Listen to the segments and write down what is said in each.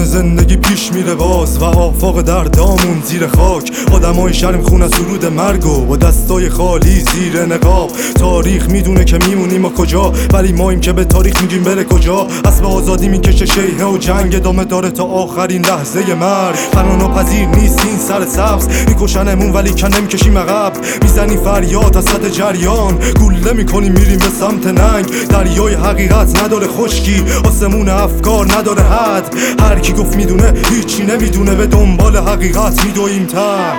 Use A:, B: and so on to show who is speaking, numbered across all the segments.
A: زندگی پیش میره باز و آفاق دردامون زیر خاک. آدمای شرم خون از سرود مرگو با دستای خالی زیر نقاب. تاریخ میدونه که میمونیم و کجا، ولی ماییم که به تاریخ میگیم بره کجا. اسب آزادی میکشه شیهه و جنگ ادامه داره تا آخرین لحظه مرگ. فناپذیر نیست این سر سبز، میکشنمون ولی کن نمیکشیم عقب. میزنی فریاد از سطح جریان، گوله میکنیم میریم به سمت ننگ. دریای حقیقت نداره خشکی، آسمون افکار نداره حد. هر کی گفت میدونه هیچی نمیدونه، به دنبال حقیقت میدویم تر.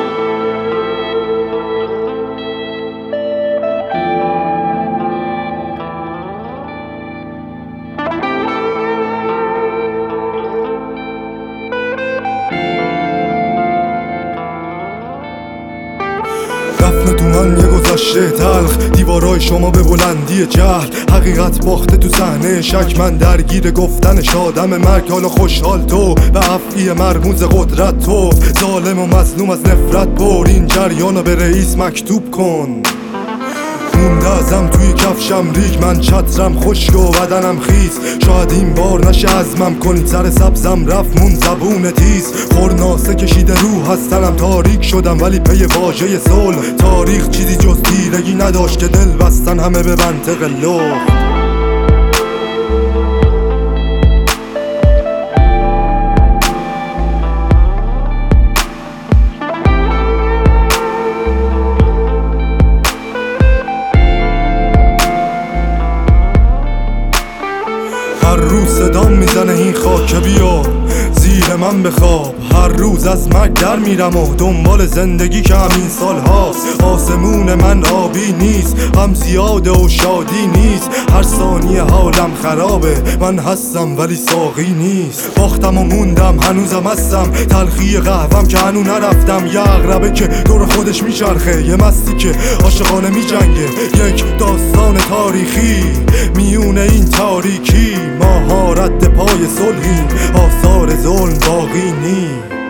A: دفن تو من یه گذشته تلخ، دیوارای شما به بلندی جهل. حقیقت باخته تو صحنه شک، من درگیر گفتن شادم مرگ. حالا خوشحال تو به افعی مرموز قدرت تو، ظالم و مظلوم از نفرت بر. این جریانو به رئیس مکتوب کن. مونده ازم توی کفشم ریگ، من چترم خشک و بدنم خیس. شاید این بار نشه عزمم کنید، سر سبزم رفت مون زبون تیز. خورناسه کشیده روح از تنم، تاریک شدم ولی پی واژه صلح. تاریخ چیزی جز تیرگی نداشت که دل بستن همه به منطق لخت. هر روز صدام میزنه این خاک بیا زیر من بخواب. هر روز از مرگ در میرم و دنبال زندگی که همین سال هاست. آسمون من آبی نیست، هم زیاده و شادی نیست. هر ثانیه حالم خرابه، من هستم ولی ساقی نیست. باختم و موندم هنوزم هستم، تلخی قهوم که هنو نرفتم. یه عقربه که دور خودش میچرخه، یه مستی که عاشقانه میجنگه. یک داستان تاریخی میونه این تاریکی. ما ها رد پای صلحیم، آثار ظلم باقی نی.